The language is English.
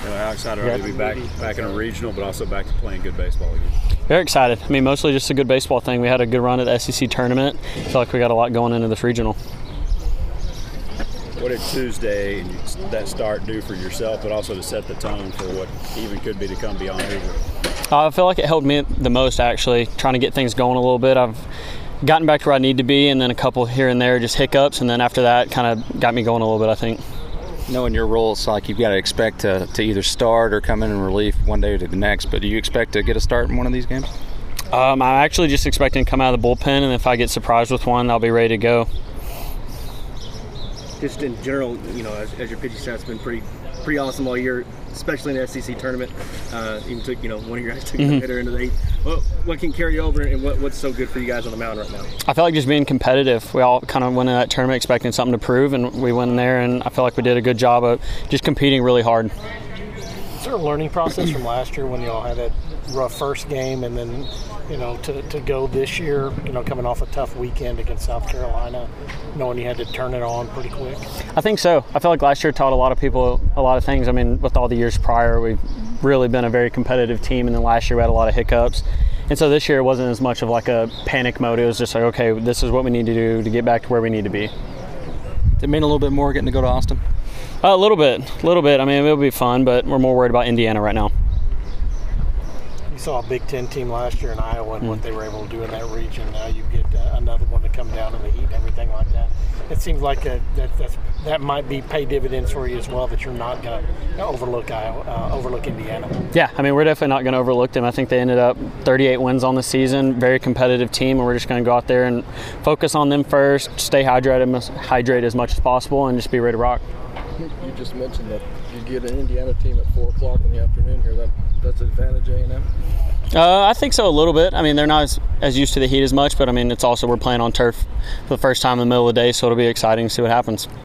How excited are you to be back in a regional, but also back to playing good baseball again? Very excited. I mean, mostly just a good baseball thing. We had a good run at the SEC tournament. I feel like we got a lot going into this regional. What did Tuesday and that start do for yourself, but also to set the tone for what even could be to come beyond Hoover? I feel like it helped me the most, actually, trying to get things going a little bit. I've gotten back to where I need to be, and then a couple here and there, just hiccups, and then after that kind of got me going a little bit, I think. Knowing your role, it's like you've got to expect to either start or come in relief one day to the next, but do you expect to get a start in one of these games? I'm actually just expecting to come out of the bullpen, and if I get surprised with one, I'll be ready to go. Just in general, as your pitching staff's been pretty awesome all year, especially in the SEC tournament. Even took, one of your guys took the hitter into the eighth. What can carry over, and what's so good for you guys on the mound right now? I feel like just being competitive. We all kind of went in that tournament expecting something to prove, and we went in there, and I feel like we did a good job of just competing really hard. Is there a learning process from last year when you all had that rough first game, and then to go this year, coming off a tough weekend against South Carolina, knowing you had to turn it on pretty quick? I think so. I feel like last year taught a lot of people a lot of things. I mean, with all the years prior, we've really been a very competitive team, and then last year we had a lot of hiccups. And so this year it wasn't as much of like a panic mode. It was just like, okay, this is what we need to do to get back to where we need to be. Did it mean a little bit more getting to go to Austin? A little bit. I mean, it'll be fun, but we're more worried about Indiana right now. You saw a Big Ten team last year in Iowa and what they were able to do in that region. Now you get another one to come down in the heat and everything like that. It seems like that might be pay dividends for you as well, that you're not going to overlook Indiana. Yeah, I mean, we're definitely not going to overlook them. I think they ended up 38 wins on the season, very competitive team, and we're just going to go out there and focus on them first, stay hydrated as much as possible, and just be ready to rock. You just mentioned that you get an Indiana team at 4 o'clock in the afternoon here. That's an advantage, A&M? I think so, a little bit. I mean, they're not as used to the heat as much, but I mean, it's also we're playing on turf for the first time in the middle of the day, so it'll be exciting to see what happens.